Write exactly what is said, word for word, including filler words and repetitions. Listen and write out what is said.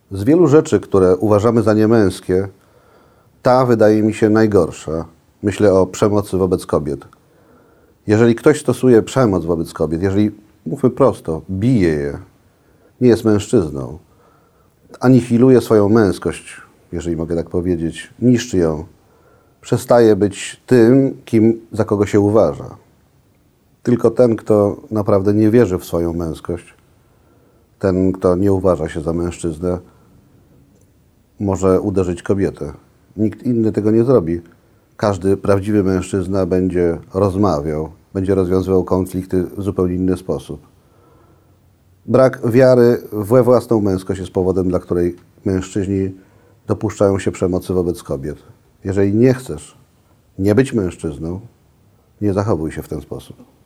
Z wielu rzeczy, które uważamy za niemęskie, ta wydaje mi się najgorsza. Myślę o przemocy wobec kobiet. Jeżeli ktoś stosuje przemoc wobec kobiet, jeżeli, mówmy prosto, bije je, nie jest mężczyzną, anihiluje swoją męskość, jeżeli mogę tak powiedzieć, niszczy ją, przestaje być tym, kim, za kogo się uważa. Tylko ten, kto naprawdę nie wierzy w swoją męskość, ten, kto nie uważa się za mężczyznę, może uderzyć kobietę. Nikt inny tego nie zrobi. Każdy prawdziwy mężczyzna będzie rozmawiał, będzie rozwiązywał konflikty w zupełnie inny sposób. Brak wiary we własną męskość jest powodem, dla której mężczyźni dopuszczają się przemocy wobec kobiet. Jeżeli nie chcesz nie być mężczyzną, nie zachowuj się w ten sposób.